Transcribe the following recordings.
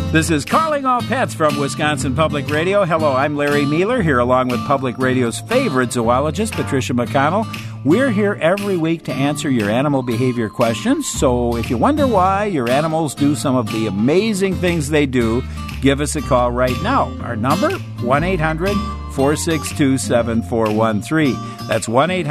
This is Calling All Pets from Wisconsin Public Radio. Hello, I'm Larry Mueller, here along with Public Radio's favorite zoologist, Patricia McConnell. We're here every week to answer your animal behavior questions. So if you wonder why your animals do some of the amazing things they do, give us a call right now. Our number, 1-800-462-7413. That's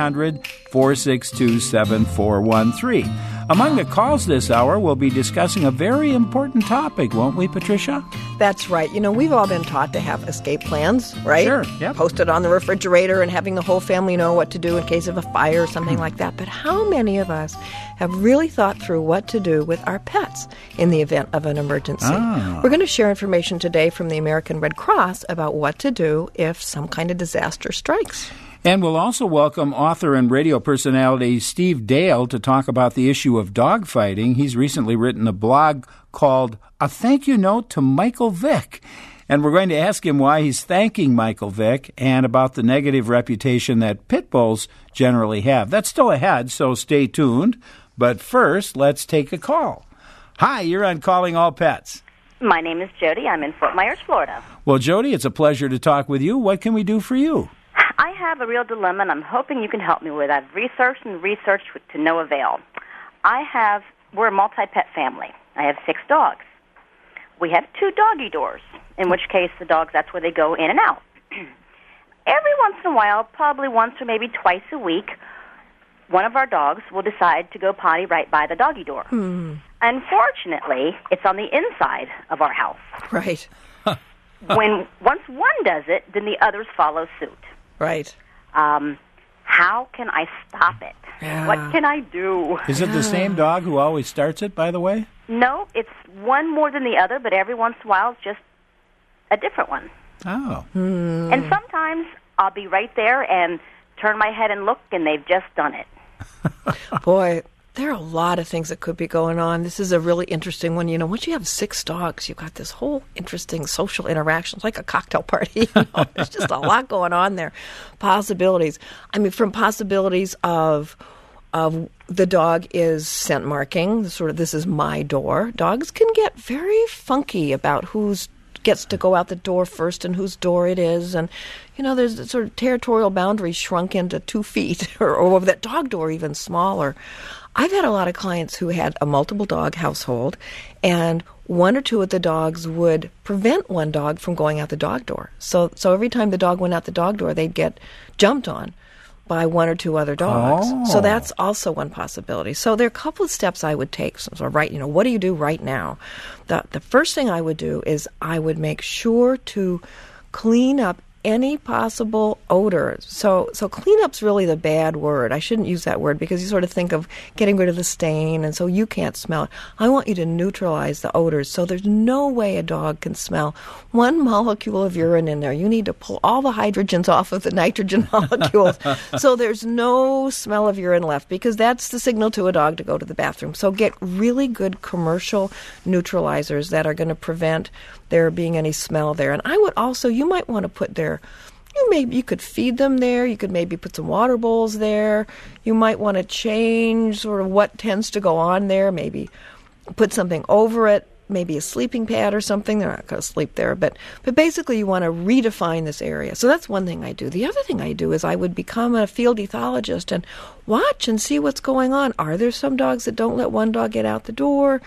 1-800-462-7413. Among the calls this hour, we'll be discussing a very important topic, won't we, Patricia? That's right. You know, we've all been taught to have escape plans, right? Sure, yep. Posted on the refrigerator and having the whole family know what to do in case of a fire or something like that. But how many of us have really thought through what to do with our pets in the event of an emergency? We're going to share information today from the American Red Cross about what to do if some kind of disaster strikes. And we'll also welcome author and radio personality Steve Dale to talk about the issue of dog fighting. He's recently written a blog called A Thank You Note to Michael Vick. And we're going to ask him why he's thanking Michael Vick and about the negative reputation that pit bulls generally have. That's still ahead, so stay tuned. But first, let's take a call. Hi, you're on Calling All Pets. My name is Jody. I'm in Fort Myers, Florida. Well, Jody, it's a pleasure to talk with you. What can we do for you? I have a real dilemma, and I'm hoping you can help me with it. I've researched to no avail. We're a multi-pet family. I have 6 dogs. We have 2 doggy doors, in which case the dogs, that's where they go in and out. Every once in a while, probably once or maybe twice a week, one of our dogs will decide to go potty right by the doggy door. Unfortunately, it's on the inside of our house. Right. Once one does it, then the others follow suit. Right. How can I stop it? Yeah. What can I do? Is it the same dog who always starts it, by the way? No, it's one more than the other, but every once in a while it's just a different one. Oh. And sometimes I'll be right there and turn my head and look, and they've just done it. Boy, there are a lot of things that could be going on. This is a really interesting one. You know, once you have 6 dogs, you've got this whole interesting social interaction. It's like a cocktail party. You know? There's just a lot going on there. Possibilities. I mean, from possibilities of the dog is scent marking, sort of this is my door. Dogs can get very funky about who's gets to go out the door first and whose door it is. And, you know, there's sort of territorial boundaries shrunk into 2 feet or that dog door even smaller. I've had a lot of clients who had a multiple dog household, and 1 or 2 of the dogs would prevent one dog from going out the dog door. So every time the dog went out the dog door, they'd get jumped on by 1 or 2 other dogs. Oh. So that's also one possibility. So there are a couple of steps I would take. So right, you know, what do you do right now? The first thing I would do is I would make sure to clean up any possible odors. So cleanup's really the bad word. I shouldn't use that word because you sort of think of getting rid of the stain, and so you can't smell it. I want you to neutralize the odors. So there's no way a dog can smell 1 molecule of urine in there. You need to pull all the hydrogens off of the nitrogen molecules. So there's no smell of urine left, because that's the signal to a dog to go to the bathroom. So get really good commercial neutralizers that are going to prevent there being any smell there. And I would also, you might want to put you could feed them there. You could maybe put some water bowls there. You might want to change sort of what tends to go on there. Maybe put something over it, maybe a sleeping pad or something. They're not going to sleep there. But basically you want to redefine this area. So that's one thing I do. The other thing I do is I would become a field ethologist and watch and see what's going on. Are there some dogs that don't let one dog get out the door?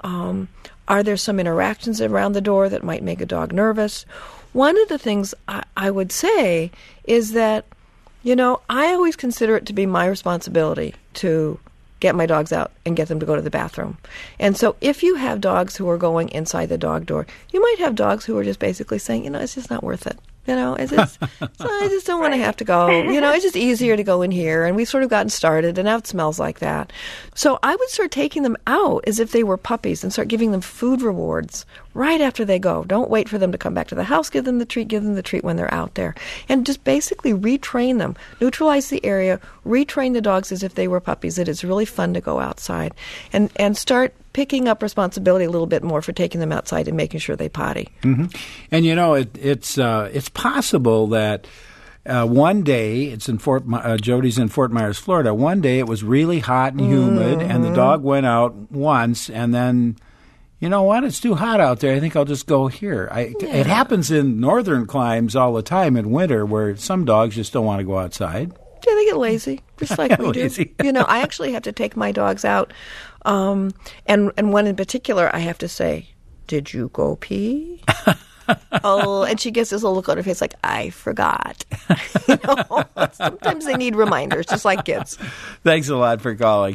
Are there some interactions around the door that might make a dog nervous? One of the things I would say is that, you know, I always consider it to be my responsibility to get my dogs out and get them to go to the bathroom. And so if you have dogs who are going inside the dog door, you might have dogs who are just basically saying, you know, it's just not worth it. You know, I just don't want to have to go. You know, it's just easier to go in here. And we've sort of gotten started, and now it smells like that. So I would start taking them out as if they were puppies and start giving them food rewards right after they go. Don't wait for them to come back to the house. Give them the treat when they're out there. And just basically retrain them. Neutralize the area. Retrain the dogs as if they were puppies. That it's really fun to go outside. And start picking up responsibility a little bit more for taking them outside and making sure they potty. Mm-hmm. And, you know, it's possible that one day, it's in Jody's in Fort Myers, Florida. One day it was really hot and humid, and the dog went out once, and then you know what, it's too hot out there. I think I'll just go here. It happens in northern climes all the time in winter where some dogs just don't want to go outside. Yeah, they get lazy, just like we do. You know, I actually have to take my dogs out, and one in particular, I have to say, "Did you go pee?" Oh, and she gets this little look on her face like, I forgot. You know, sometimes they need reminders, just like kids. Thanks a lot for calling.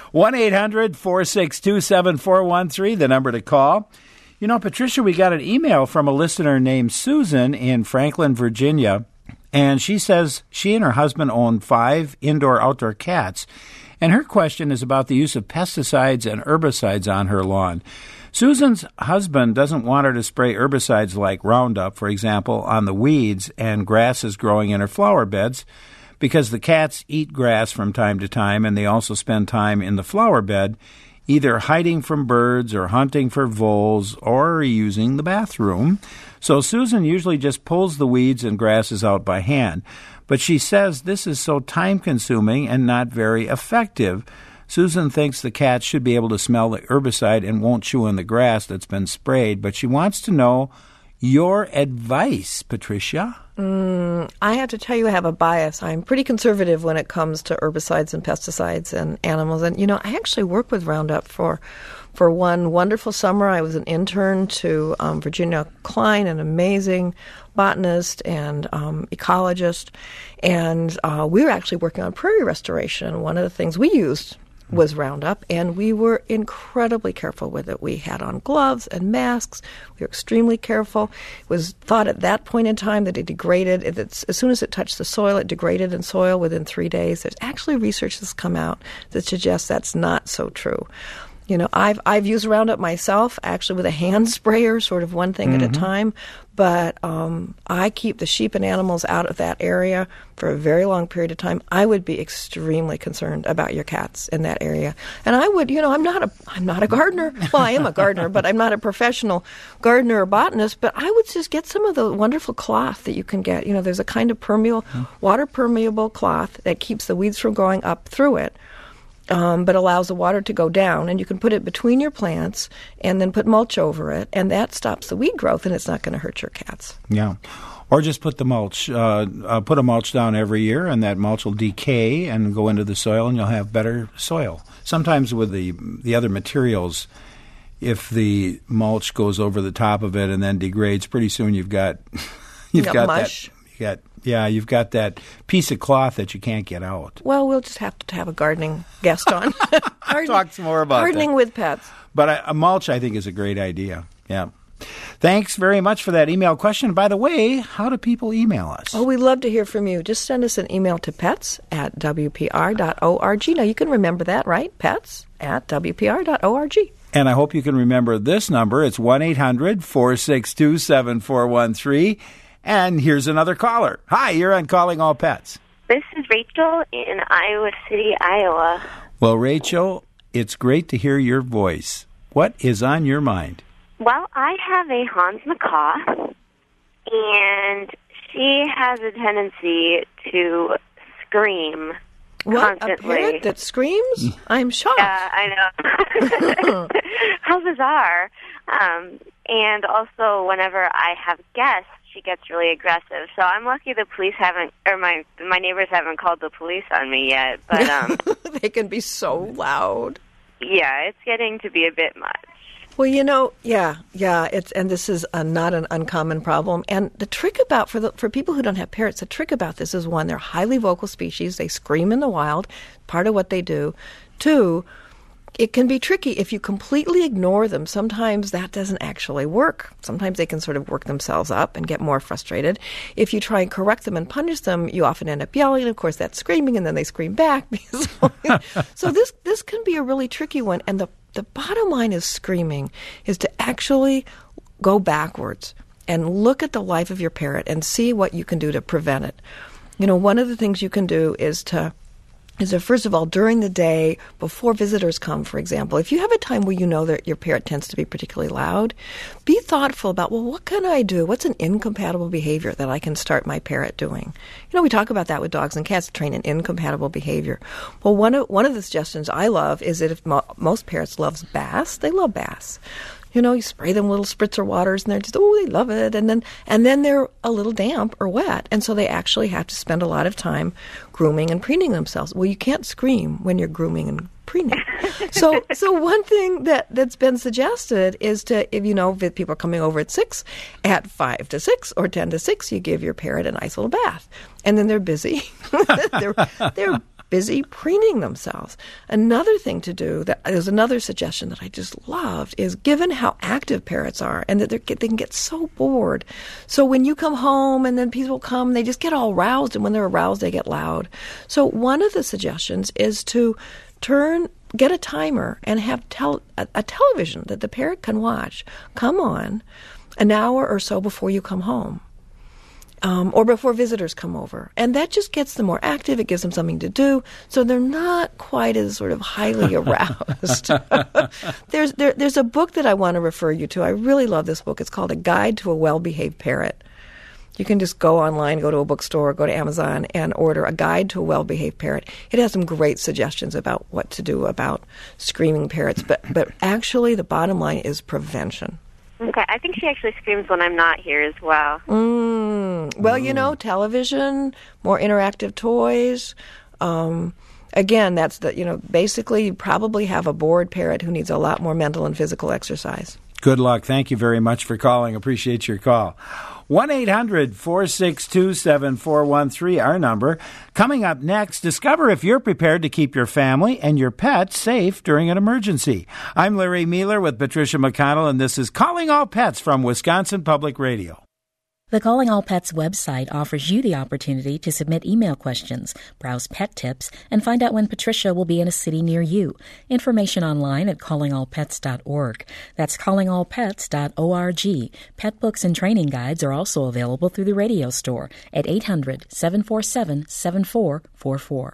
1-800-462-7413, the number to call. You know, Patricia, we got an email from a listener named Susan in Franklin, Virginia, and she says she and her husband own 5 indoor-outdoor cats, and her question is about the use of pesticides and herbicides on her lawn. Susan's husband doesn't want her to spray herbicides like Roundup, for example, on the weeds and grasses growing in her flower beds because the cats eat grass from time to time and they also spend time in the flower bed either hiding from birds or hunting for voles or using the bathroom. So Susan usually just pulls the weeds and grasses out by hand. But she says this is so time-consuming and not very effective. Susan thinks the cats should be able to smell the herbicide and won't chew on the grass that's been sprayed, but she wants to know your advice, Patricia. I have to tell you I have a bias. I'm pretty conservative when it comes to herbicides and pesticides and animals. And, you know, I actually worked with Roundup for one wonderful summer. I was an intern to Virginia Klein, an amazing botanist and ecologist. And we were actually working on prairie restoration. One of the things we used was Roundup, and we were incredibly careful with it. We had on gloves and masks. We were extremely careful. It was thought at that point in time that it degraded. As soon as it touched the soil, it degraded in soil within 3 days. There's actually research that's come out that suggests that's not so true. You know, I've used Roundup myself, actually with a hand sprayer, sort of one thing at a time. But I keep the sheep and animals out of that area for a very long period of time. I would be extremely concerned about your cats in that area. And I would, you know, I'm not a gardener. Well, I am a gardener, but I'm not a professional gardener or botanist. But I would just get some of the wonderful cloth that you can get. You know, there's a kind of water permeable cloth that keeps the weeds from going up through it. But allows the water to go down, and you can put it between your plants and then put mulch over it, and that stops the weed growth, and it's not going to hurt your cats. Yeah. Or just put the mulch, put a mulch down every year, and that mulch will decay and go into the soil, and you'll have better soil. Sometimes with the other materials, if the mulch goes over the top of it and then degrades, pretty soon you've got mush. You've got that piece of cloth that you can't get out. Well, we'll just have to have a gardening guest on. Talk some more about gardening that. with pets. But a mulch, I think, is a great idea. Yeah. Thanks very much for that email question. By the way, how do people email us? Oh, we'd love to hear from you. Just send us an email to pets@wpr.org. Now, you can remember that, right? Pets@wpr.org. And I hope you can remember this number. It's 1-800-462-7413. And here's another caller. Hi, you're on Calling All Pets. This is Rachel in Iowa City, Iowa. Well, Rachel, it's great to hear your voice. What is on your mind? Well, I have a Hans macaw, and she has a tendency to scream constantly. A parrot that screams? I'm shocked. Yeah, I know. How bizarre. And also, whenever I have guests, she gets really aggressive. So I'm lucky the police haven't, or my neighbors haven't called the police on me yet. But they can be so loud. Yeah, it's getting to be a bit much. Well, you know, and this is not an uncommon problem. And the trick about for people who don't have parrots, the trick about this is, one, they're highly vocal species. They scream in the wild, part of what they do. Two, it can be tricky if you completely ignore them. Sometimes that doesn't actually work. Sometimes they can sort of work themselves up and get more frustrated. If you try and correct them and punish them, you often end up yelling. And of course, that's screaming, and then they scream back. So this can be a really tricky one. And the bottom line is screaming is to actually go backwards and look at the life of your parrot and see what you can do to prevent it. You know, one of the things you can do is to first of all, during the day, before visitors come, for example, if you have a time where you know that your parrot tends to be particularly loud, be thoughtful about, well, what can I do? What's an incompatible behavior that I can start my parrot doing? You know, we talk about that with dogs and cats, to train an incompatible behavior. Well, one of the suggestions I love is that if most parrots love bass, they love bass. You spray them little spritzer waters, and they're just, they love it. And then they're a little damp or wet, and so they actually have to spend a lot of time grooming and preening themselves. Well, you can't scream when you're grooming and preening. So one thing that's been suggested is to, if people are coming over at 6, at 5 to 6 or 10 to 6, you give your parrot a nice little bath, and then they're busy. they're busy preening themselves. Another thing to do, there's another suggestion that I just loved, is given how active parrots are and that they can get so bored. So when you come home and then people come, they just get all roused, and when they're aroused, they get loud. So one of the suggestions is to get a timer and have a television that the parrot can watch come on an hour or so before you come home. Or before visitors come over. And that just gets them more active. It gives them something to do. So they're not quite as sort of highly aroused. There's a book that I want to refer you to. I really love this book. It's called A Guide to a Well-Behaved Parrot. You can just go online, go to a bookstore, go to Amazon, and order A Guide to a Well-Behaved Parrot. It has some great suggestions about what to do about screaming parrots. But actually, the bottom line is prevention. Okay, I think she actually screams when I'm not here as well. Well, television, more interactive toys. Again, that's basically you probably have a bored parrot who needs a lot more mental and physical exercise. Good luck. Thank you very much for calling. Appreciate your call. 1-800-462-7413, our number. Coming up next, discover if you're prepared to keep your family and your pet safe during an emergency. I'm Larry Mueller with Patricia McConnell, and this is Calling All Pets from Wisconsin Public Radio. The Calling All Pets website offers you the opportunity to submit email questions, browse pet tips, and find out when Patricia will be in a city near you. Information online at callingallpets.org. That's callingallpets.org. Pet books and training guides are also available through the radio store at 800-747-7444.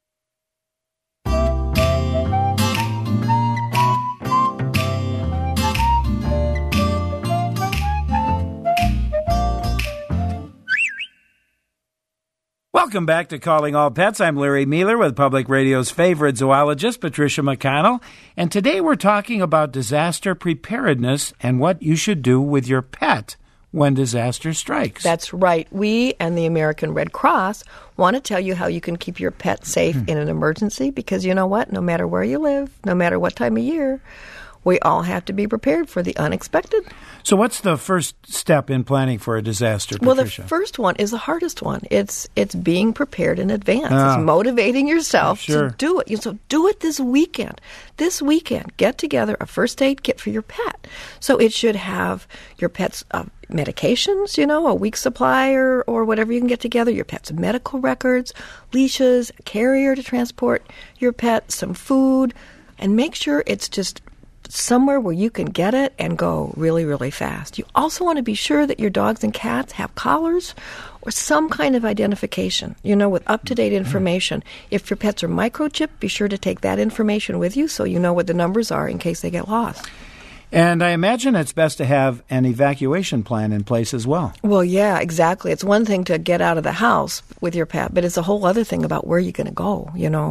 Welcome back to Calling All Pets. I'm Larry Mueller with Public Radio's favorite zoologist, Patricia McConnell. And today we're talking about disaster preparedness and what you should do with your pet when disaster strikes. That's right. We and the American Red Cross want to tell you how you can keep your pet safe in an emergency, because you know what? No matter where you live, no matter what time of year, we all have to be prepared for the unexpected. So what's the first step in planning for a disaster, Patricia? Well, the first one is the hardest one. It's being prepared in advance. It's motivating yourself to do it. So do it this weekend. This weekend, get together a first aid kit for your pet. So it should have your pet's medications, a week's supply or whatever you can get together, your pet's medical records, leashes, a carrier to transport your pet, some food, and make sure it's just somewhere where you can get it and go really, really fast. You also want to be sure that your dogs and cats have collars or some kind of identification, with up-to-date information. If your pets are microchipped, be sure to take that information with you so you know what the numbers are in case they get lost. And I imagine it's best to have an evacuation plan in place as well. Well, yeah, exactly. It's one thing to get out of the house with your pet, but it's a whole other thing about where you're going to go,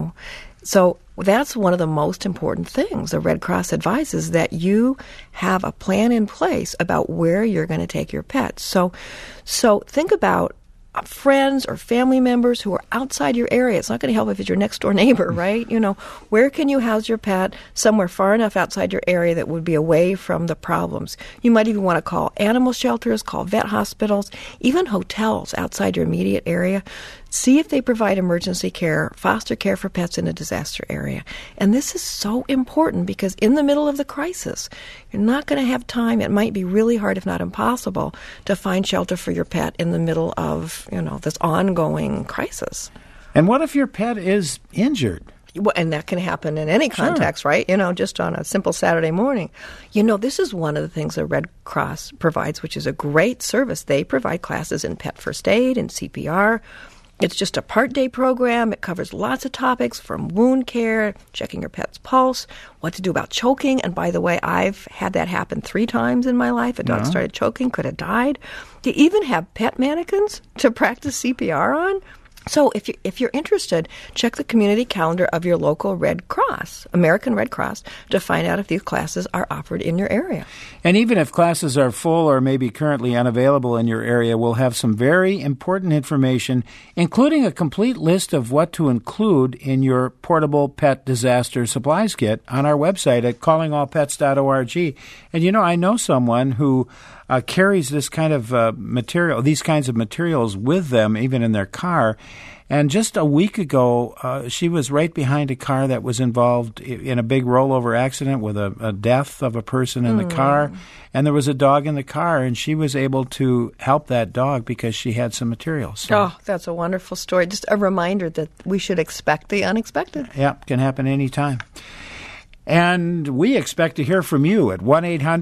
So that's one of the most important things the Red Cross advises, that you have a plan in place about where you're going to take your pets. So think about friends or family members who are outside your area. It's not going to help if it's your next door neighbor, right? Where can you house your pet somewhere far enough outside your area that would be away from the problems? You might even want to call animal shelters, call vet hospitals, even hotels outside your immediate area. See if they provide emergency care, foster care for pets in a disaster area. And this is so important because in the middle of the crisis, you're not going to have time. It might be really hard, if not impossible, to find shelter for your pet in the middle of, this ongoing crisis. And what if your pet is injured? Well, and that can happen in any context, right? Just on a simple Saturday morning. This is one of the things the Red Cross provides, which is a great service. They provide classes in pet first aid and CPR. It's just a part-day program. It covers lots of topics from wound care, checking your pet's pulse, what to do about choking. And by the way, I've had that happen 3 times in my life. A dog started choking, could have died. They even have pet mannequins to practice CPR on. So if you're interested, check the community calendar of your local Red Cross, American Red Cross, to find out if these classes are offered in your area. And even if classes are full or maybe currently unavailable in your area, we'll have some very important information, including a complete list of what to include in your portable pet disaster supplies kit on our website at callingallpets.org. And, I know someone who carries this kind of material, these kinds of materials with them, even in their car. And just a week ago, she was right behind a car that was involved in a big rollover accident with a death of a person in the car. And there was a dog in the car, and she was able to help that dog because she had some materials. So, oh, that's a wonderful story. Just a reminder that we should expect the unexpected. Yeah, can happen anytime. And we expect to hear from you at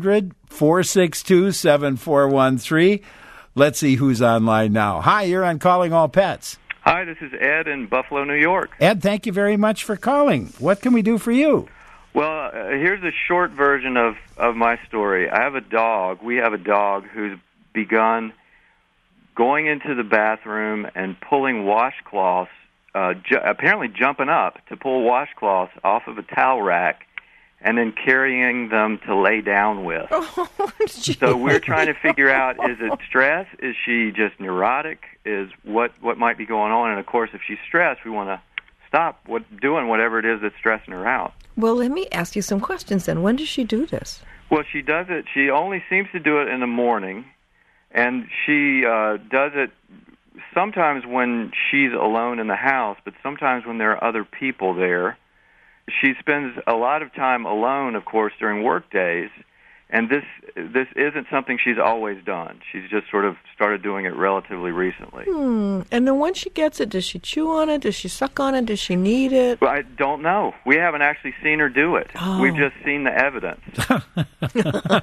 1-800-462-7413. Let's see who's online now. Hi, you're on Calling All Pets. Hi, this is Ed in Buffalo, New York. Ed, thank you very much for calling. What can we do for you? Well, here's a short version of my story. I have a dog. We have a dog who's begun going into the bathroom and pulling washcloths, apparently jumping up to pull washcloths off of a towel rack and then carrying them to lay down with. Oh, so we're trying to figure out, is it stress? Is she just neurotic? Is what might be going on? And, of course, if she's stressed, we want to stop doing whatever it is that's stressing her out. Well, let me ask you some questions then. When does she do this? Well, she does it. She only seems to do it in the morning, and she does it sometimes when she's alone in the house, but sometimes when there are other people there. She spends a lot of time alone, of course, during work days, and this isn't something she's always done. She's just sort of started doing it relatively recently. And then once she gets it, does she chew on it? Does she suck on it? Does she knead it? Well, I don't know. We haven't actually seen her do it. Oh. We've just seen the evidence. So we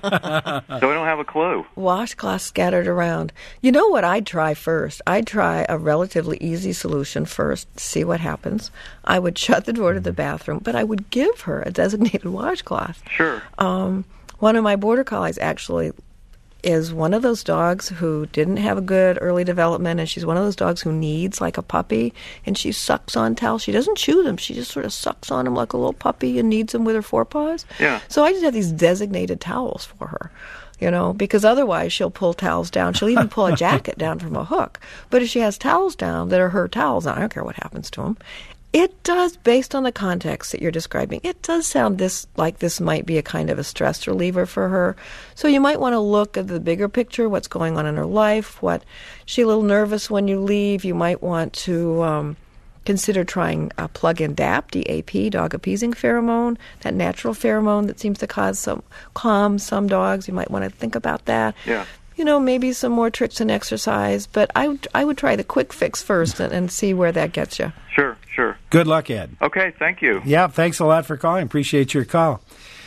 don't have a clue. Washcloths scattered around. You know what I'd try first? I'd try a relatively easy solution first, see what happens. I would shut the door to the bathroom, but I would give her a designated washcloth. Sure. One of my border collies actually is one of those dogs who didn't have a good early development, and she's one of those dogs who needs like a puppy, and she sucks on towels. She doesn't chew them. She just sort of sucks on them like a little puppy and kneads them with her forepaws. Yeah. So I just have these designated towels for her, because otherwise she'll pull towels down. She'll even pull a jacket down from a hook. But if she has towels down that are her towels, I don't care what happens to them, it does, based on the context that you're describing, it does sound like this might be a kind of a stress reliever for her. So you might want to look at the bigger picture, what's going on in her life, she's a little nervous when you leave. You might want to consider trying plug-in DAP, D-A-P, dog appeasing pheromone, that natural pheromone that seems to calm some dogs. You might want to think about that. Yeah. Maybe some more tricks and exercise, but I would try the quick fix first and see where that gets you. Sure. Good luck, Ed. Okay, thank you. Yeah, thanks a lot for calling. Appreciate your call.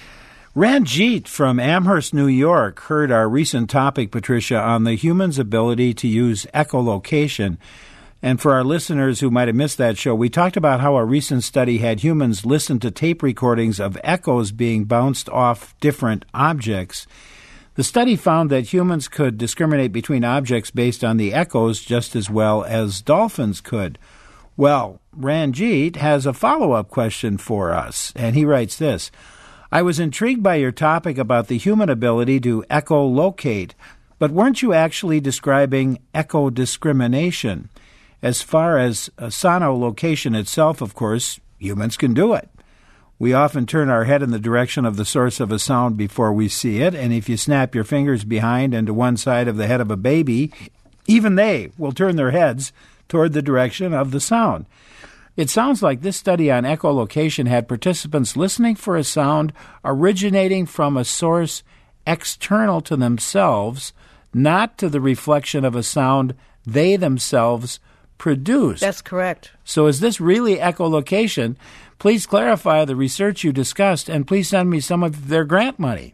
Ranjit from Amherst, New York, heard our recent topic, Patricia, on the human's ability to use echolocation. And for our listeners who might have missed that show, we talked about how a recent study had humans listen to tape recordings of echoes being bounced off different objects. The study found that humans could discriminate between objects based on the echoes just as well as dolphins could. Well, Ranjit has a follow-up question for us, and he writes this. I was intrigued by your topic about the human ability to echolocate, but weren't you actually describing echo discrimination? As far as sonolocation itself, of course, humans can do it. We often turn our head in the direction of the source of a sound before we see it, and if you snap your fingers behind and to one side of the head of a baby, even they will turn their heads toward the direction of the sound. It sounds like this study on echolocation had participants listening for a sound originating from a source external to themselves, not to the reflection of a sound they themselves produced. That's correct. So is this really echolocation? Please clarify the research you discussed, and please send me some of their grant money.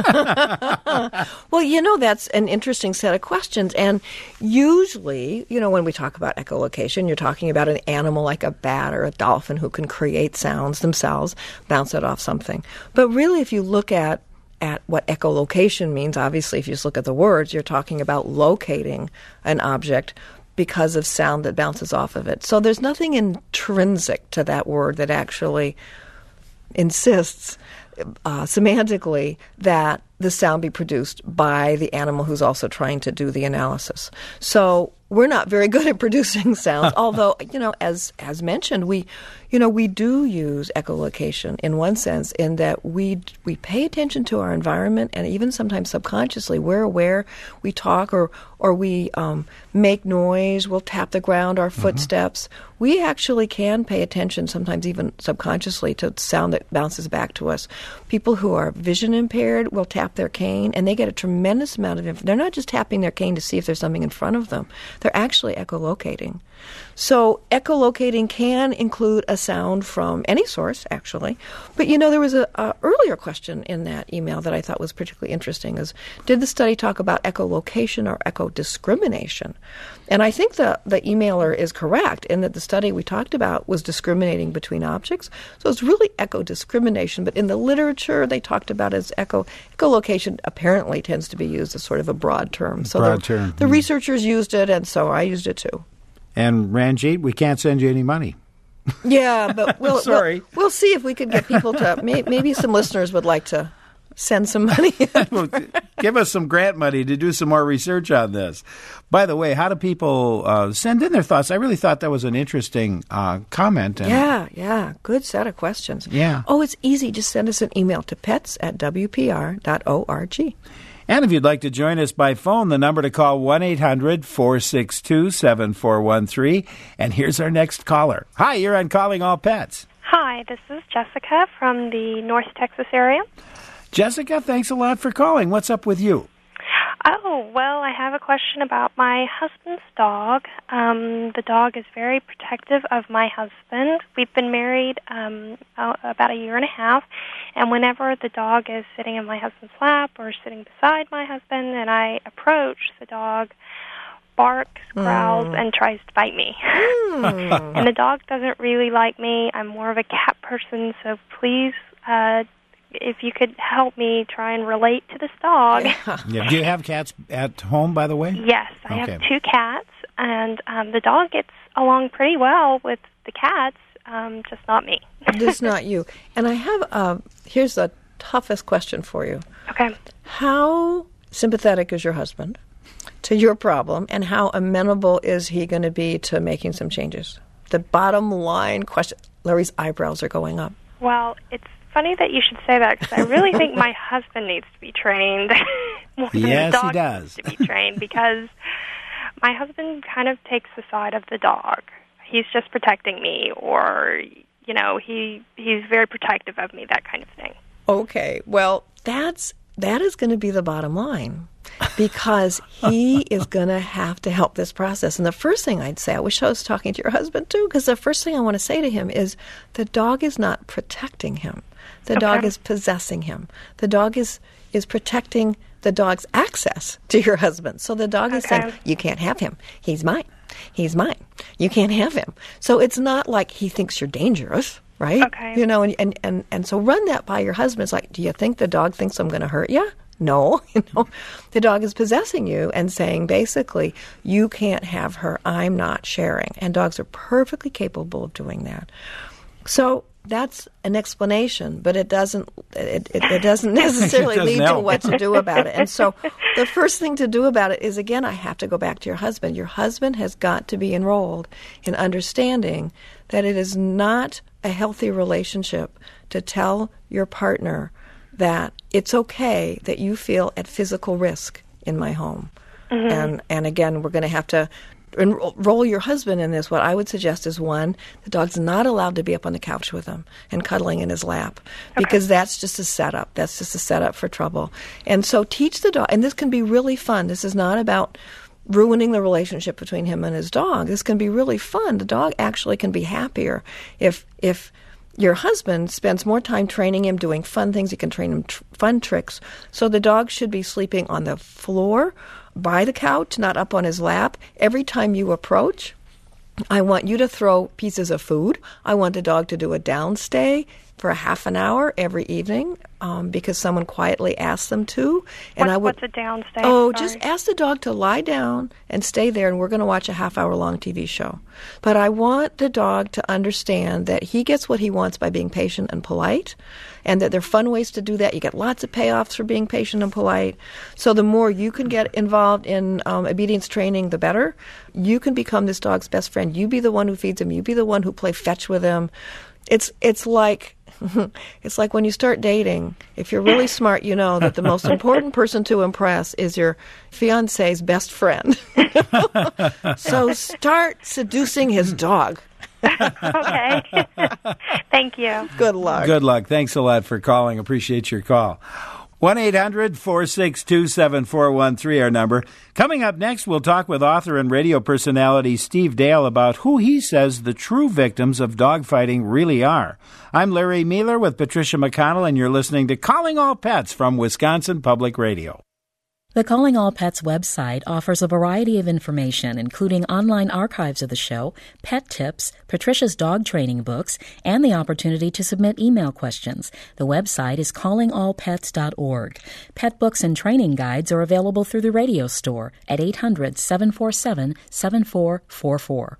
Well, that's an interesting set of questions. And usually, when we talk about echolocation, you're talking about an animal like a bat or a dolphin who can create sounds themselves, bounce it off something. But really, if you look at what echolocation means, obviously, if you just look at the words, you're talking about locating an object. because of sound that bounces off of it. So there's nothing intrinsic to that word that actually insists semantically that the sound be produced by the animal who's also trying to do the analysis. So we're not very good at producing sounds, although, as mentioned, we do use echolocation in one sense, in that we pay attention to our environment, and even sometimes subconsciously we're aware. We talk or we make noise, we'll tap the ground, our footsteps. We actually can pay attention, sometimes even subconsciously, to sound that bounces back to us. People who are vision impaired will tap their cane, and they get a tremendous amount of information. They're not just tapping their cane to see if there's something in front of them. They're actually echolocating. So echolocating can include a sound from any source, actually. But, there was a earlier question in that email that I thought was particularly interesting, is did the study talk about echolocation or echodiscrimination? And I think the emailer is correct in that the study we talked about was discriminating between objects. So it's really echodiscrimination, but in the literature they talked about it as echolocation apparently tends to be used as sort of a broad term. So the researchers used it, and so I used it too. And Ranjit, we can't send you any money. Yeah, but we'll see if we could get people to, maybe some listeners would like to send some money. Give us some grant money to do some more research on this. By the way, how do people send in their thoughts? I really thought that was an interesting comment. Yeah. Good set of questions. Yeah. Oh, it's easy. Just send us an email to pets@wpr.org. And if you'd like to join us by phone, the number to call 1-800-462-7413. And here's our next caller. Hi, you're on Calling All Pets. Hi, this is Jessica from the North Texas area. Jessica, thanks a lot for calling. What's up with you? Oh, well, I have a question about my husband's dog. The dog is very protective of my husband. We've been married about a year and a half, and whenever the dog is sitting in my husband's lap or sitting beside my husband and I approach, the dog barks, growls, and tries to bite me. And the dog doesn't really like me. I'm more of a cat person, so please, if you could help me try and relate to this dog. Yeah. Do you have cats at home, by the way? Yes, I have 2 cats, and the dog gets along pretty well with the cats, just not me. Just not you. And I have, here's the toughest question for you. Okay. How sympathetic is your husband to your problem, and how amenable is he going to be to making some changes? The bottom line question. Larry's eyebrows are going up. Well, it's funny that you should say that, because I really think my husband needs to be trained more than the dog needs to be trained, because my husband kind of takes the side of the dog. He's just protecting me, or, he's very protective of me, that kind of thing. Okay, well, that is going to be the bottom line, because he is going to have to help this process. And the first thing I'd say, I wish I was talking to your husband too, because the first thing I want to say to him is the dog is not protecting him. The dog is possessing him. The dog is protecting the dog's access to your husband. So the dog is saying, you can't have him. He's mine. He's mine. You can't have him. So it's not like he thinks you're dangerous, right? Okay. And so run that by your husband. It's like, do you think the dog thinks I'm going to hurt you? No. The dog is possessing you and saying, basically, you can't have her. I'm not sharing. And dogs are perfectly capable of doing that. So that's an explanation, but it doesn't necessarily lead to what to do about it. And so the first thing to do about it is, again, I have to go back to your husband. Your husband has got to be enrolled in understanding that it is not a healthy relationship to tell your partner that it's okay that you feel at physical risk in my home. And again, we're going to have to enroll your husband in this. What I would suggest is, one, the dog's not allowed to be up on the couch with him and cuddling in his lap, because that's just a setup. That's just a setup for trouble. And so teach the dog, and this can be really fun. This is not about ruining the relationship between him and his dog. This can be really fun. The dog actually can be happier if your husband spends more time training him, doing fun things. You can train him fun tricks. So the dog should be sleeping on the floor by the couch, not up on his lap. Every time you approach, I want you to throw pieces of food. I want the dog to do a downstay for a half an hour every evening because someone quietly asked them to. And what's a downstay? Oh, Sorry. just ask the dog to lie down and stay there, and we're going to watch a half-hour-long TV show. But I want the dog to understand that he gets what he wants by being patient and polite, and that there are fun ways to do that. You get lots of payoffs for being patient and polite. So the more you can get involved in obedience training, the better. You can become this dog's best friend. You be the one who feeds him. You be the one who play fetch with him. It's like it's like when you start dating. If you're really smart, you know that the most important person to impress is your fiance's best friend. So start seducing his dog. Okay. Thank you. Good luck. Good luck. Thanks a lot for calling. Appreciate your call. 1-800-462-7413, our number. Coming up next, we'll talk with author and radio personality Steve Dale about who he says the true victims of dogfighting really are. I'm Larry Mueller with Patricia McConnell, and you're listening to Calling All Pets from Wisconsin Public Radio. The Calling All Pets website offers a variety of information, including online archives of the show, pet tips, Patricia's dog training books, and the opportunity to submit email questions. The website is callingallpets.org. Pet books and training guides are available through the radio store at 800-747-7444.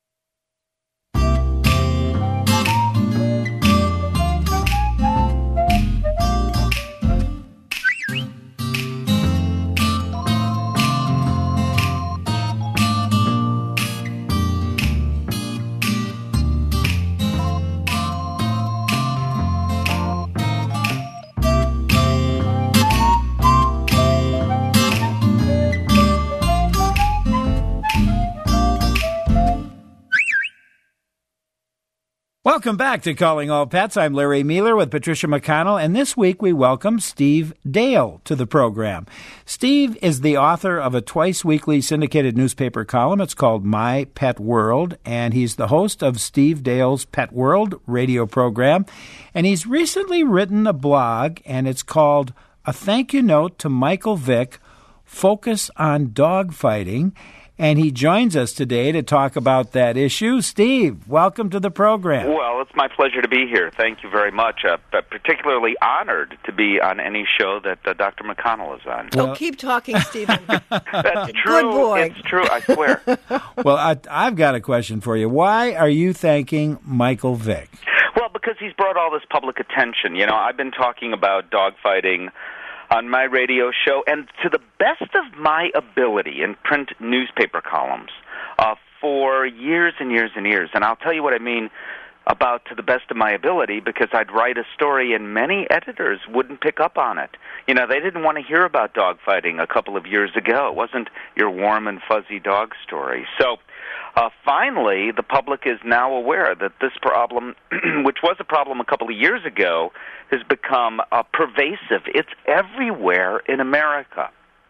Welcome back to Calling All Pets. I'm Larry Mueller with Patricia McConnell, and this week we welcome Steve Dale to the program. Steve is the author of a twice-weekly syndicated newspaper column. It's called My Pet World, and he's the host of Steve Dale's Pet World radio program. And he's recently written a blog, and it's called A Thank You Note to Michael Vick, Focus on Dog Fighting. And he joins us today to talk about that issue. Steve, welcome to the program. Well, it's my pleasure to be here. Thank you very much. Particularly honored to be on any show that Dr. McConnell is on. Well, keep talking, Stephen. That's true. Good boy. It's true, I swear. Well, I've got a question for you. Why are you thanking Michael Vick? Well, because he's brought all this public attention. You know, I've been talking about dogfighting on my radio show, and to the best of my ability in print newspaper columns for years and years and years. And I'll tell you what I mean about to the best of my ability, because I'd write a story and many editors wouldn't pick up on it. You know, they didn't want to hear about dogfighting a couple of years ago. It wasn't your warm and fuzzy dog story. So finally, the public is now aware that this problem, which was a problem a couple of years ago, has become pervasive. It's everywhere in America.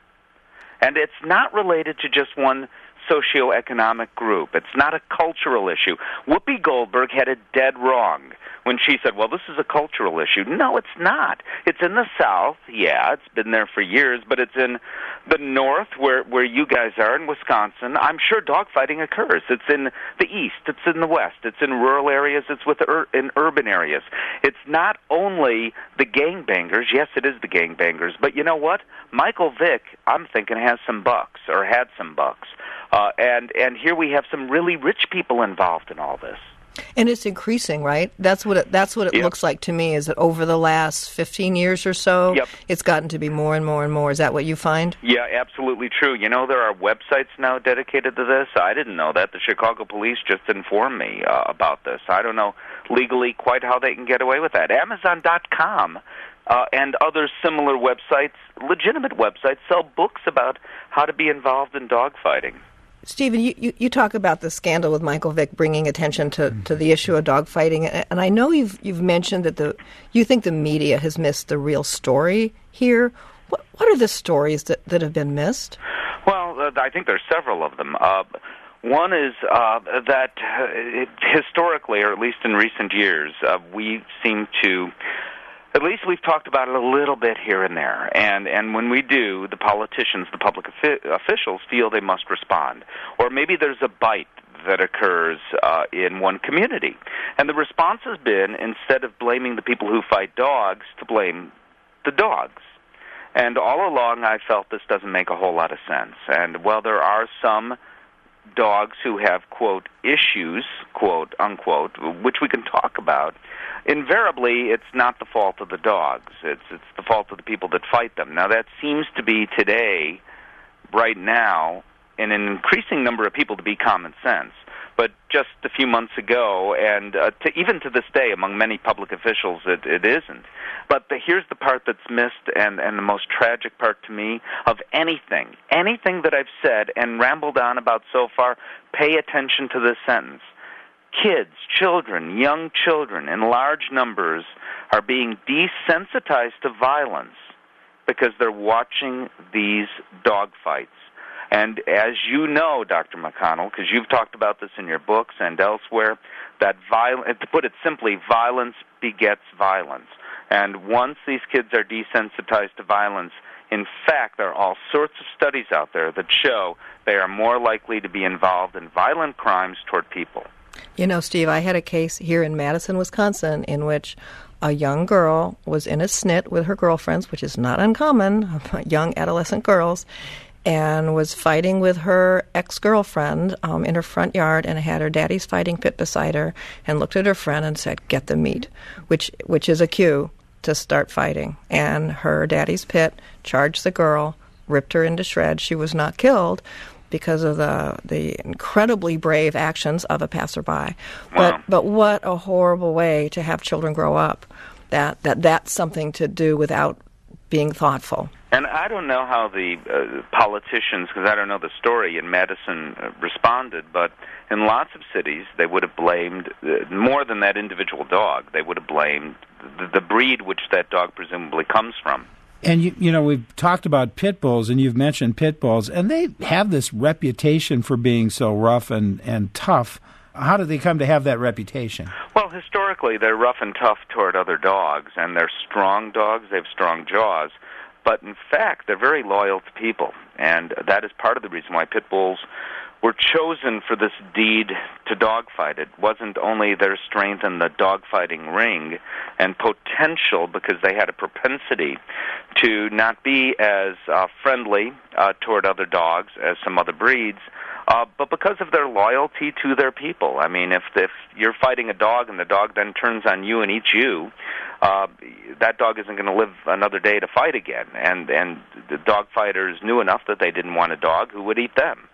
And it's not related to just one socioeconomic group. It's not a cultural issue. Whoopi Goldberg had it dead wrong when she said, well, this is a cultural issue. No, it's not. It's in the South. Yeah, it's been there for years, but it's in the North where you guys are in Wisconsin. I'm sure dogfighting occurs. It's in the East. It's in the West. It's in rural areas. It's in urban areas. It's not only the gangbangers. Yes, it is the gangbangers. But you know what? Michael Vick, I'm thinking, has some bucks, or had some bucks. And here we have some really rich people involved in all this. And it's increasing, right? That's what it Yep. looks like to me, is that over the last 15 years or so, Yep. It's gotten to be more and more and more. Is that what you find? Yeah, absolutely true. You know, there are websites now dedicated to this. I didn't know that. The Chicago police just informed me about this. I don't know legally quite how they can get away with that. Amazon.com and other similar websites, legitimate websites, sell books about how to be involved in dogfighting. Stephen, you talk about the scandal with Michael Vick bringing attention to the issue of dogfighting, and I know you've mentioned that you think the media has missed the real story here. What are the stories that have been missed? Well, I think there's several of them. One is that historically, or at least in recent years, we seem to, at least we've talked about it a little bit here and there, and when we do, the politicians, the public officials feel they must respond. Or maybe there's a bite that occurs in one community. And the response has been, instead of blaming the people who fight dogs, to blame the dogs. And all along I felt this doesn't make a whole lot of sense. And while there are some dogs who have, quote, issues, quote, unquote, which we can talk about, invariably it's not the fault of the dogs. It's the fault of the people that fight them. Now that seems to be today, right now, in an increasing number of people to be common sense. But just a few months ago, and even to this day, among many public officials, it isn't. But here's the part that's missed, and the most tragic part to me of anything that I've said and rambled on about so far. Pay attention to this sentence. Kids, children, young children, in large numbers, are being desensitized to violence because they're watching these dog fights. And as you know, Dr. McConnell, because you've talked about this in your books and elsewhere, that to put it simply, violence begets violence. And once these kids are desensitized to violence, in fact, there are all sorts of studies out there that show they are more likely to be involved in violent crimes toward people. You know, Steve, I had a case here in Madison, Wisconsin, in which a young girl was in a snit with her girlfriends, which is not uncommon, young adolescent girls, and was fighting with her ex-girlfriend in her front yard, and had her daddy's fighting pit beside her, and looked at her friend and said, "Get the meat," which is a cue to start fighting. And her daddy's pit charged the girl, ripped her into shreds. She was not killed because of the incredibly brave actions of a passerby. Wow. But what a horrible way to have children grow up. That's something to do without being thoughtful. And I don't know how the politicians, because I don't know the story, in Madison responded, but in lots of cities they would have blamed, more than that individual dog, they would have blamed the breed which that dog presumably comes from. And, you know, we've talked about pit bulls, and you've mentioned pit bulls, and they have this reputation for being so rough and tough. How did they come to have that reputation? Well, historically, they're rough and tough toward other dogs, and they're strong dogs. They have strong jaws. But, in fact, they're very loyal to people, and that is part of the reason why pit bulls were chosen for this deed to dogfight. It wasn't only their strength in the dogfighting ring and potential, because they had a propensity to not be as friendly toward other dogs as some other breeds, but because of their loyalty to their people. I mean, if you're fighting a dog and the dog then turns on you and eats you, that dog isn't going to live another day to fight again. And the dog fighters knew enough that they didn't want a dog who would eat them.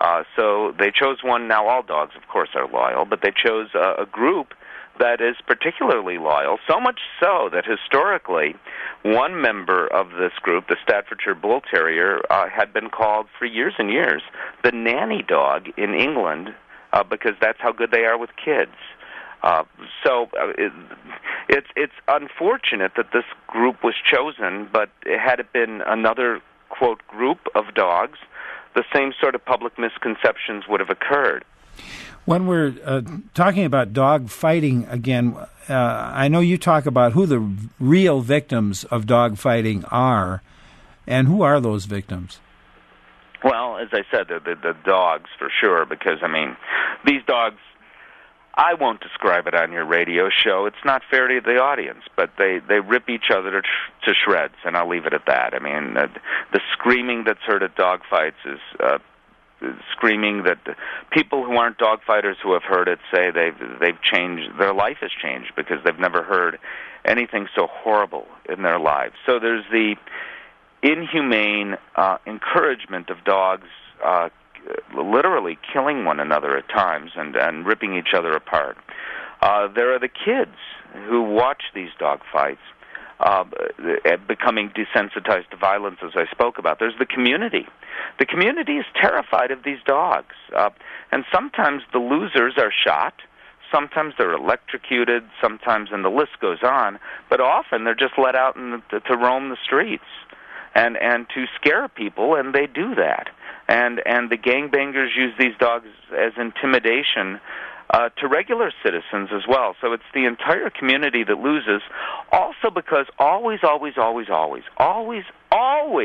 So they chose one. Now all dogs, of course, are loyal, but they chose a group that is particularly loyal, so much so that historically one member of this group, the Staffordshire Bull Terrier, had been called for years and years the nanny dog in England because that's how good they are with kids. It's unfortunate that this group was chosen, but had it been another, quote, group of dogs, the same sort of public misconceptions would have occurred. When we're talking about dog fighting again, I know you talk about who the real victims of dog fighting are, and who are those victims? Well, as I said, they're the dogs for sure, because, I mean, these dogs, I won't describe it on your radio show. It's not fair to the audience, but they rip each other to shreds, and I'll leave it at that. I mean, the screaming that's heard at dog fights is screaming that people who aren't dog fighters who have heard it say they've changed, their life has changed because they've never heard anything so horrible in their lives. So there's the inhumane encouragement of dogs literally killing one another at times and ripping each other apart. There are the kids who watch these dog fights becoming desensitized to violence, as I spoke about. There's the community. The community is terrified of these dogs. And sometimes the losers are shot. Sometimes they're electrocuted. Sometimes, and the list goes on. But often they're just let out to roam the streets and to scare people, and they do that. And the gangbangers use these dogs as intimidation to regular citizens as well. So it's the entire community that loses, also because always,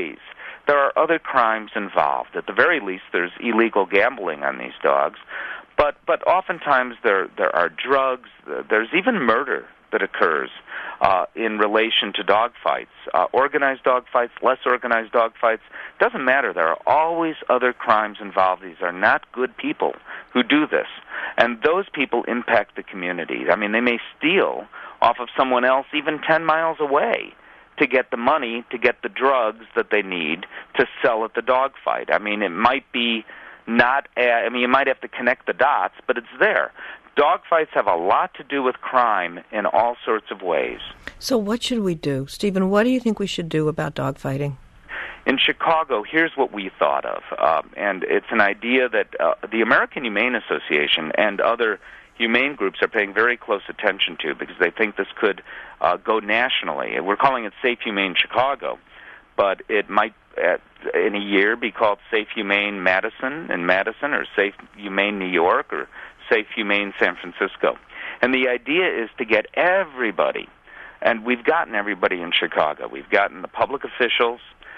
there are other crimes involved. At the very least, there's illegal gambling on these dogs. But oftentimes there are drugs. There's even murder that occurs in relation to dog fights. Organized dog fights, less organized dog fights. Doesn't matter. There are always other crimes involved. These are not good people who do this. And those people impact the community. I mean, they may steal off of someone else even 10 miles away to get the money, to get the drugs that they need to sell at the dog fight. I mean, it might be not, you might have to connect the dots, but it's there. Dog fights have a lot to do with crime in all sorts of ways. So what should we do? Stephen, what do you think we should do about dog fighting? In Chicago, here's what we thought of, and it's an idea that the American Humane Association and other humane groups are paying very close attention to because they think this could go nationally. We're calling it Safe Humane Chicago, but it might in a year be called Safe Humane Madison in Madison, or Safe Humane New York, or Safe Humane San Francisco. And the idea is to get everybody, and we've gotten everybody in Chicago. We've gotten the public officials,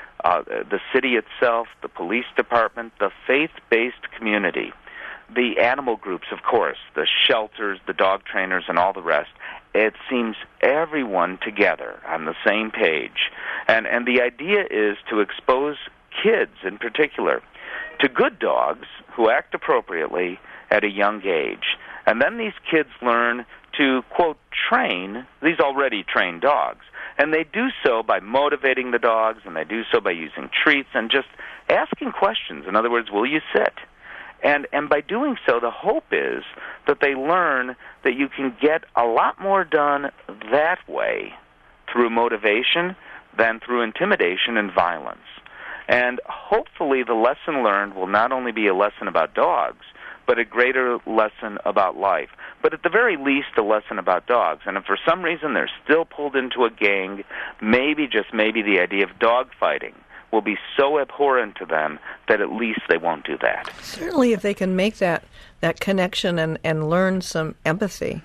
the city itself, the police department, the faith-based community, the animal groups, of course, the shelters, the dog trainers, and all the rest. It seems everyone together on the same page. And the idea is to expose kids in particular to good dogs who act appropriately at a young age. And then these kids learn to, quote, train these already trained dogs. And they do so by motivating the dogs, and they do so by using treats and just asking questions. In other words, will you sit? And by doing so, the hope is that they learn that you can get a lot more done that way through motivation than through intimidation and violence. And hopefully the lesson learned will not only be a lesson about dogs, but a greater lesson about life. But at the very least, a lesson about dogs. And if for some reason they're still pulled into a gang, maybe, just maybe, the idea of dog fighting will be so abhorrent to them that at least they won't do that. Certainly if they can make that connection and learn some empathy,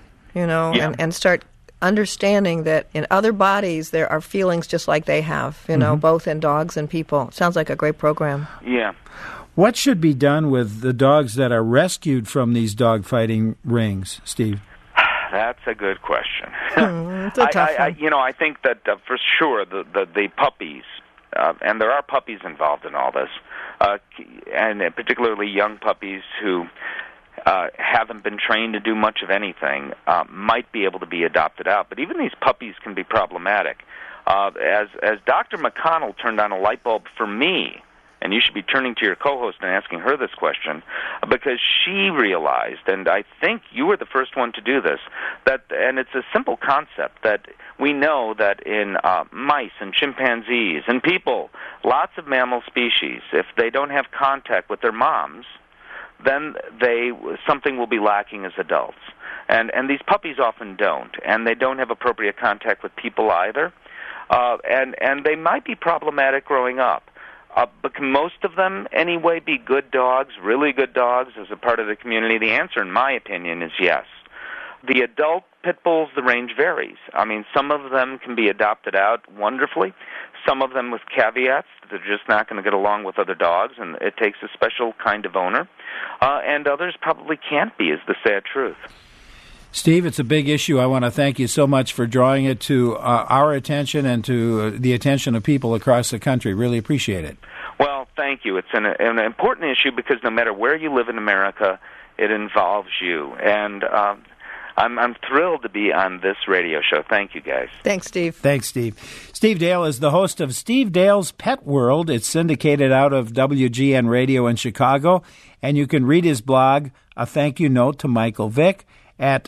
and start understanding that in other bodies there are feelings just like they have, both in dogs and people. It sounds like a great program. Yeah. What should be done with the dogs that are rescued from these dog-fighting rings, Steve? That's a good question. It's a tough one. I think that for sure the puppies, and there are puppies involved in all this, and particularly young puppies who haven't been trained to do much of anything, might be able to be adopted out. But even these puppies can be problematic. As Dr. McConnell turned on a light bulb for me, and you should be turning to your co-host and asking her this question, because she realized, and I think you were the first one to do this, and it's a simple concept, that we know that in mice and chimpanzees and people, lots of mammal species, if they don't have contact with their moms, then something will be lacking as adults. And these puppies often don't, and they don't have appropriate contact with people either, and they might be problematic growing up. But can most of them, anyway, be good dogs, really good dogs, as a part of the community? The answer, in my opinion, is yes. The adult pit bulls, the range varies. I mean, some of them can be adopted out wonderfully, some of them with caveats. They're just not going to get along with other dogs, and it takes a special kind of owner. And others probably can't be, is the sad truth. Steve, it's a big issue. I want to thank you so much for drawing it to our attention and to the attention of people across the country. Really appreciate it. Well, thank you. It's an important issue because no matter where you live in America, it involves you. And I'm thrilled to be on this radio show. Thank you, guys. Thanks, Steve. Thanks, Steve. Steve Dale is the host of Steve Dale's Pet World. It's syndicated out of WGN Radio in Chicago. And you can read his blog, A Thank You Note to Michael Vick, at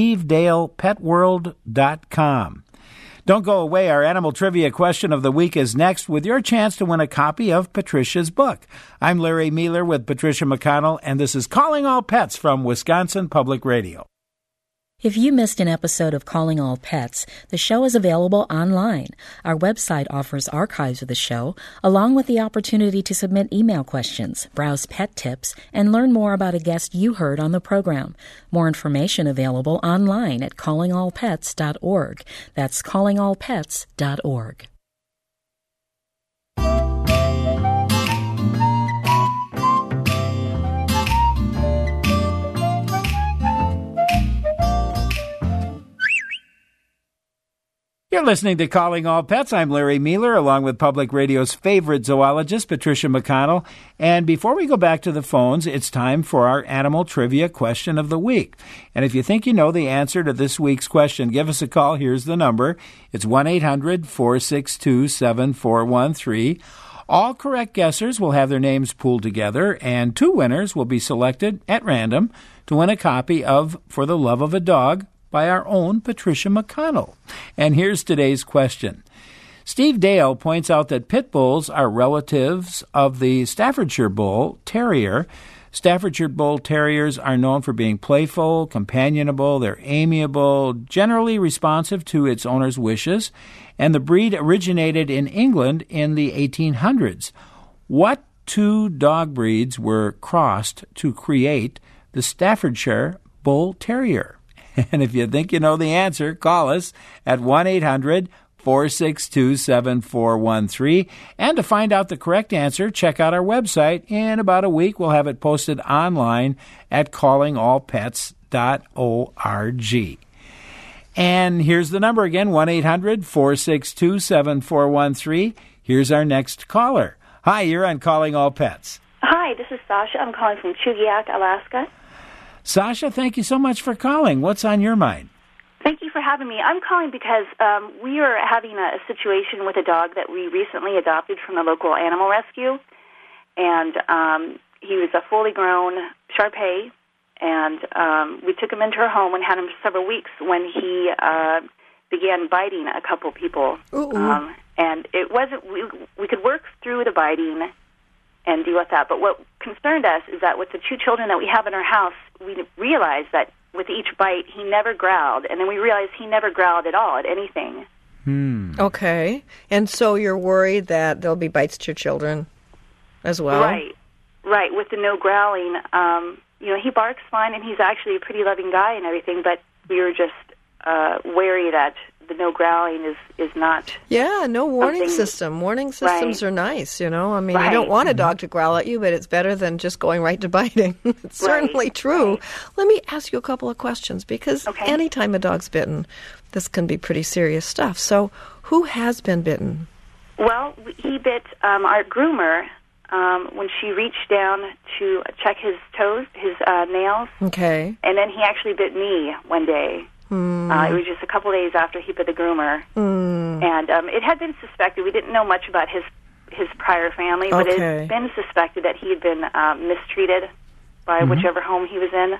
stevedalepetworld.com. Don't go away. Our animal trivia question of the week is next, with your chance to win a copy of Patricia's book. I'm Larry Mealer with Patricia McConnell, and this is Calling All Pets from Wisconsin Public Radio. If you missed an episode of Calling All Pets, the show is available online. Our website offers archives of the show, along with the opportunity to submit email questions, browse pet tips, and learn more about a guest you heard on the program. More information available online at callingallpets.org. That's callingallpets.org. You're listening to Calling All Pets. I'm Larry Mueller, along with Public Radio's favorite zoologist, Patricia McConnell. And before we go back to the phones, it's time for our animal trivia question of the week. And if you think you know the answer to this week's question, give us a call. Here's the number. It's 1-800-462-7413. All correct guessers will have their names pooled together, and 2 winners will be selected at random to win a copy of For the Love of a Dog by our own Patricia McConnell. And here's today's question. Steve Dale points out that pit bulls are relatives of the Staffordshire Bull Terrier. Staffordshire Bull Terriers are known for being playful, companionable, they're amiable, generally responsive to its owner's wishes, and the breed originated in England in the 1800s. What 2 dog breeds were crossed to create the Staffordshire Bull Terrier? And if you think you know the answer, call us at 1-800-462-7413. And to find out the correct answer, check out our website. In about a week, we'll have it posted online at callingallpets.org. And here's the number again, 1-800-462-7413. Here's our next caller. Hi, you're on Calling All Pets. Hi, this is Sasha. I'm calling from Chugiak, Alaska. Sasha, thank you so much for calling. What's on your mind? Thank you for having me. I'm calling because we are having a situation with a dog that we recently adopted from the local animal rescue. And he was a fully grown Shar-Pei, and we took him into our home and had him for several weeks when he began biting a couple people. And it wasn't, we could work through the biting and deal with that. But what concerned us is that with the 2 children that we have in our house, we realized that with each bite, he never growled. And then we realized he never growled at all at anything. Okay. And so you're worried that there'll be bites to your children as well? Right. With the no growling, he barks fine, and he's actually a pretty loving guy and everything, but we were just wary that the no growling is not... Yeah, no warning system. Warning systems are nice, you know. You don't want a dog to growl at you, but it's better than just going right to biting. It's certainly true. Right. Let me ask you a couple of questions, because anytime a dog's bitten, this can be pretty serious stuff. So who has been bitten? Well, he bit our groomer when she reached down to check his toes, his nails. Okay. And then he actually bit me one day. It was just a couple days after he bit the groomer. And it had been suspected. We didn't know much about his prior family, but it had been suspected that he had been mistreated by whichever home he was in.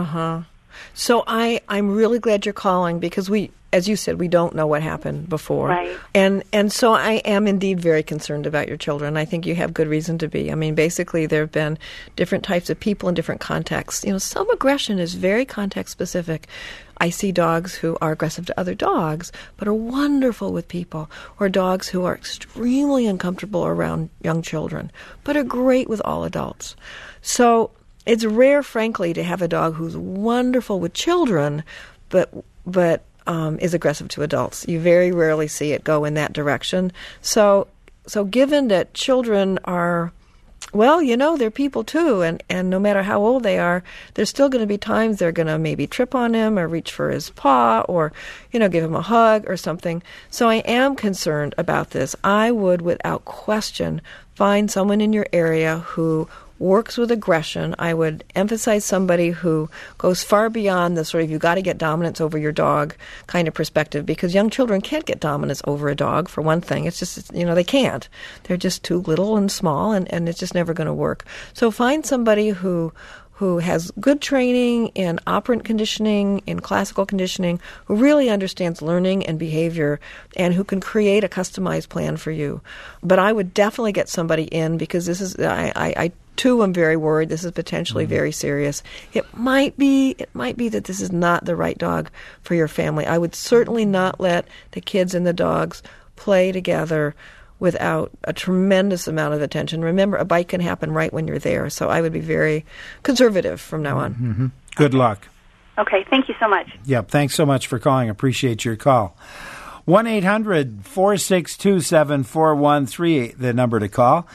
So I'm really glad you're calling, because we, as you said, we don't know what happened before. Right. And so I am indeed very concerned about your children. I think you have good reason to be. Basically, there have been different types of people in different contexts. Some aggression is very context-specific. I see dogs who are aggressive to other dogs, but are wonderful with people, or dogs who are extremely uncomfortable around young children, but are great with all adults. So it's rare, frankly, to have a dog who's wonderful with children, but is aggressive to adults. You very rarely see it go in that direction. So given that children are, they're people too, and no matter how old they are, there's still going to be times they're going to maybe trip on him or reach for his paw or, give him a hug or something. So I am concerned about this. I would, without question, find someone in your area who works with aggression. I would emphasize somebody who goes far beyond the sort of you got to get dominance over your dog kind of perspective, because young children can't get dominance over a dog, for one thing. It's just, they can't. They're just too little and small, and it's just never going to work. So find somebody who has good training in operant conditioning, in classical conditioning, who really understands learning and behavior, and who can create a customized plan for you. But I would definitely get somebody in, because this is, I too am very worried. This is potentially very serious. It might be that this is not the right dog for your family. I would certainly not let the kids and the dogs play together without a tremendous amount of attention. Remember, a bite can happen right when you're there, so I would be very conservative from now on. Good luck. Okay, thank you so much. Yep, thanks so much for calling. Appreciate your call. 1-800-462-7413, the number to call.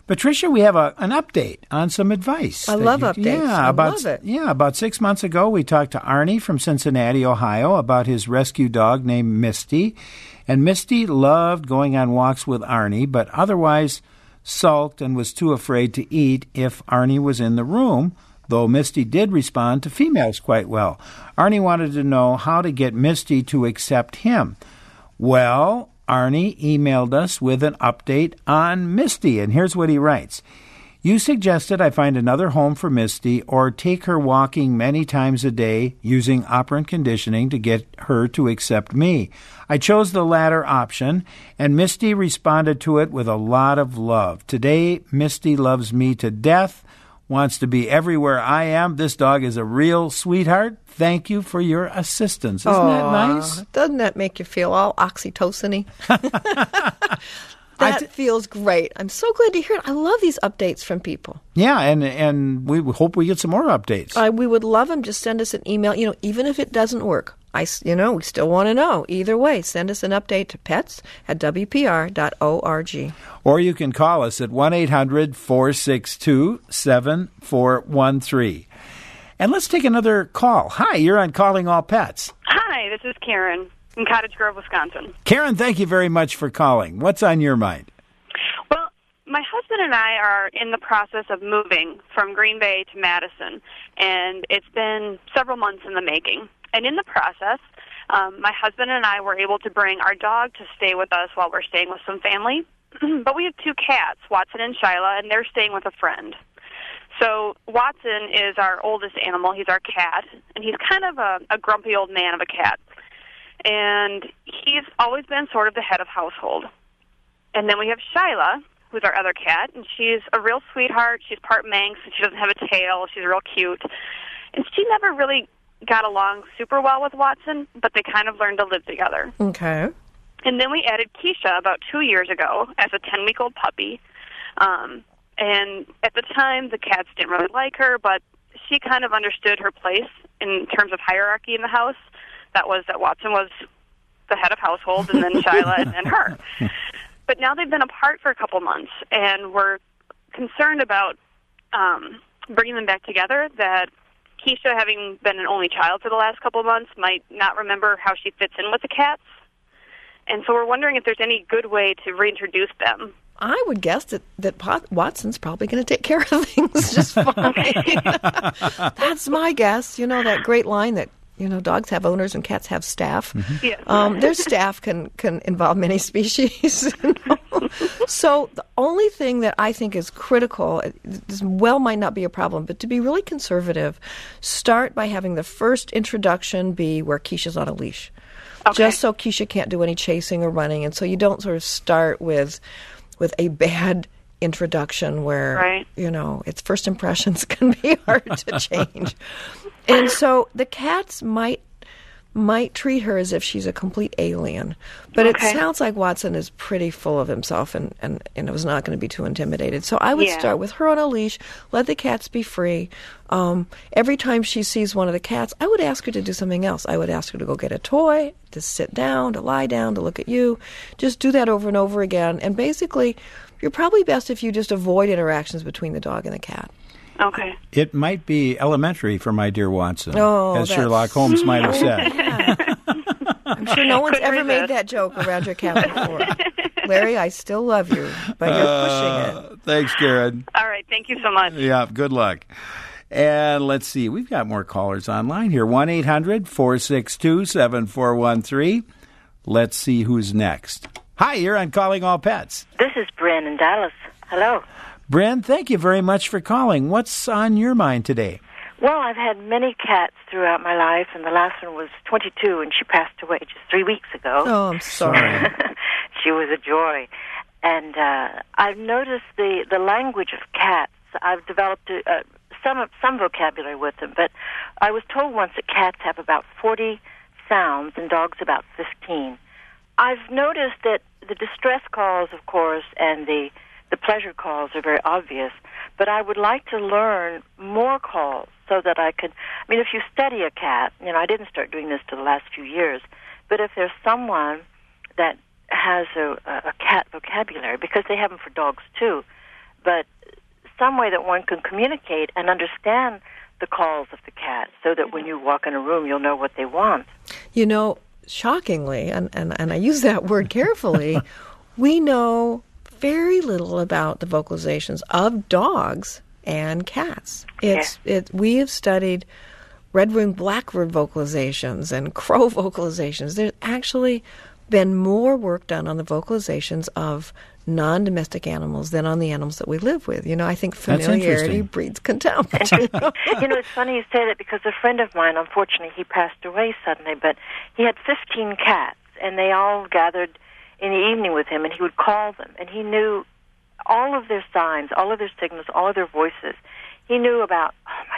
Patricia, we have an update on some advice. I love updates. Yeah, love it. Yeah, about 6 months ago, we talked to Arnie from Cincinnati, Ohio, about his rescue dog named Misty. And Misty loved going on walks with Arnie, but otherwise sulked and was too afraid to eat if Arnie was in the room, though Misty did respond to females quite well. Arnie wanted to know how to get Misty to accept him. Well, Arnie emailed us with an update on Misty, and here's what he writes. You suggested I find another home for Misty or take her walking many times a day using operant conditioning to get her to accept me. I chose the latter option, and Misty responded to it with a lot of love. Today, Misty loves me to death, wants to be everywhere I am. This dog is a real sweetheart. Thank you for your assistance. Isn't that nice? Doesn't that make you feel all oxytocin-y? That feels great. I'm so glad to hear it. I love these updates from people. Yeah, and we hope we get some more updates. We would love them. Just send us an email. Even if it doesn't work, we still want to know. Either way, send us an update to pets@wpr.org. Or you can call us at 1-800-462-7413. And let's take another call. Hi, you're on Calling All Pets. Hi, this is Karen in Cottage Grove, Wisconsin. Karen, thank you very much for calling. What's on your mind? Well, my husband and I are in the process of moving from Green Bay to Madison, and it's been several months in the making. And in the process, my husband and I were able to bring our dog to stay with us while we're staying with some family. But we have two cats, Watson and Shyla, and they're staying with a friend. So Watson is our oldest animal. He's our cat, and he's kind of a grumpy old man of a cat. And he's always been sort of the head of household. And then we have Shyla, who's our other cat, and she's a real sweetheart. She's part Manx, and she doesn't have a tail. She's real cute. And she never really got along super well with Watson, but they kind of learned to live together. Okay. And then we added Keisha about 2 years ago as a 10-week-old puppy. And at the time, the cats didn't really like her, but she kind of understood her place in terms of hierarchy in the house. That was that Watson was the head of household, and then Shyla, and then her. But now they've been apart for a couple months, and we're concerned about bringing them back together, that Keisha, having been an only child for the last couple of months, might not remember how she fits in with the cats. And so we're wondering if there's any good way to reintroduce them. I would guess that Watson's probably going to take care of things just fine. That's my guess. That great line that, dogs have owners and cats have staff. Mm-hmm. Yes. Their staff can involve many species. So the only thing that I think is critical, this might not be a problem, but to be really conservative, start by having the first introduction be where Keisha's on a leash. Okay. Just so Keisha can't do any chasing or running. And so you don't sort of start with a bad introduction where, right, its first impressions can be hard to change. And so the cats might treat her as if she's a complete alien. But okay, it sounds like Watson is pretty full of himself and was not going to be too intimidated. So I would start with her on a leash, let the cats be free. Every time she sees one of the cats, I would ask her to do something else. I would ask her to go get a toy, to sit down, to lie down, to look at you. Just do that over and over again. And basically, you're probably best if you just avoid interactions between the dog and the cat. Okay. It might be elementary for my dear Watson, as that's Sherlock Holmes might have said. Yeah. I'm sure no one's ever made that joke around your cat before. Larry, I still love you, but you're pushing it. Thanks, Karen. All right. Thank you so much. Yeah, good luck. And let's see, we've got more callers online here. 1-800-462-7413. Let's see who's next. Hi, you're on Calling All Pets. This is Bryn in Dallas. Hello. Bryn, thank you very much for calling. What's on your mind today? Well, I've had many cats throughout my life, and the last one was 22, and she passed away just 3 weeks ago. Oh, I'm sorry. She was a joy. And I've noticed the language of cats. I've developed some vocabulary with them, but I was told once that cats have about 40 sounds and dogs about 15. I've noticed that the distress calls, of course, and the pleasure calls are very obvious, but I would like to learn more calls so that I could, if you study a cat, I didn't start doing this till the last few years, but if there's someone that has a cat vocabulary, because they have them for dogs too, but some way that one can communicate and understand the calls of the cat so that when you walk in a room, you'll know what they want. You know, shockingly, and I use that word carefully, we know very little about the vocalizations of dogs and cats. We have studied red-winged blackbird vocalizations and crow vocalizations. There's actually been more work done on the vocalizations of non-domestic animals than on the animals that we live with. You know, I think familiarity breeds contempt. You know, it's funny you say that because a friend of mine, unfortunately, he passed away suddenly, but he had 15 cats, and they all gathered in the evening with him, and he would call them, and he knew all of their signs, all of their signals, all of their voices. He knew about,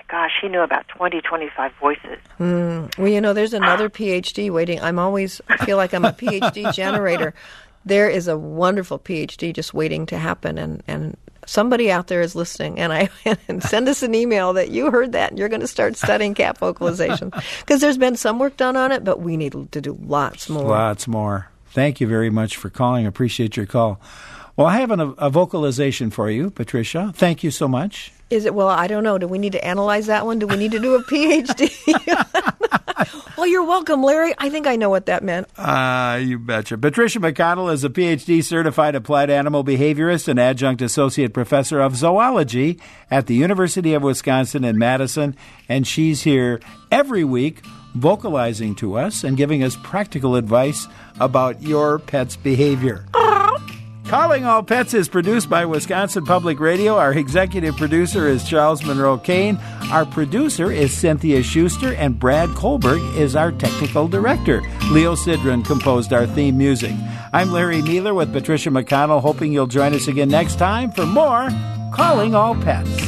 20, 25 voices. Well, you know, there's another PhD waiting. I feel like I'm a PhD generator. There is a wonderful PhD just waiting to happen, and somebody out there is listening, and send us an email that you heard that and you're going to start studying cat vocalization. Because there's been some work done on it, but we need to do lots more. Lots more. Thank you very much for calling. Appreciate your call. Well, I have a vocalization for you, Patricia. Thank you so much. Is it? Well, I don't know. Do we need to analyze that one? Do we need to do a PhD? Well, you're welcome, Larry. I think I know what that meant. You betcha. Patricia McConnell is a PhD certified applied animal behaviorist and adjunct associate professor of zoology at the University of Wisconsin in Madison, and she's here every week vocalizing to us and giving us practical advice about your pet's behavior. Calling All Pets is produced by Wisconsin Public Radio. Our executive producer is Charles Monroe Kane. Our producer is Cynthia Schuster, and Brad Kohlberg is our technical director. Leo Sidran composed our theme music. I'm Larry Mealer with Patricia McConnell, hoping you'll join us again next time for more Calling All Pets.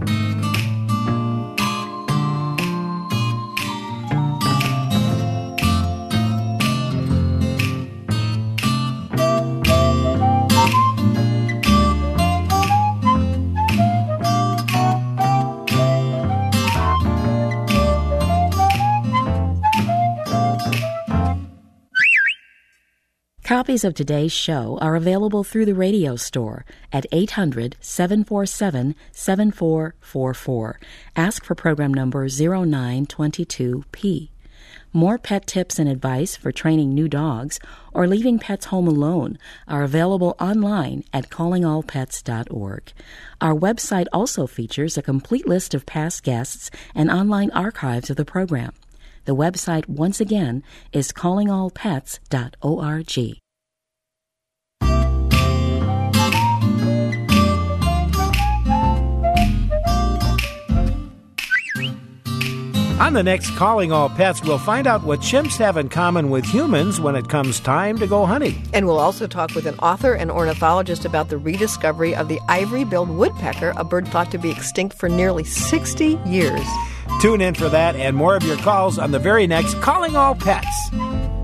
Copies of today's show are available through the radio store at 800-747-7444. Ask for program number 0922P. More pet tips and advice for training new dogs or leaving pets home alone are available online at callingallpets.org. Our website also features a complete list of past guests and online archives of the program. The website, once again, is callingallpets.org. On the next Calling All Pets, we'll find out what chimps have in common with humans when it comes time to go hunting. And we'll also talk with an author and ornithologist about the rediscovery of the ivory-billed woodpecker, a bird thought to be extinct for nearly 60 years. Tune in for that and more of your calls on the very next Calling All Pets.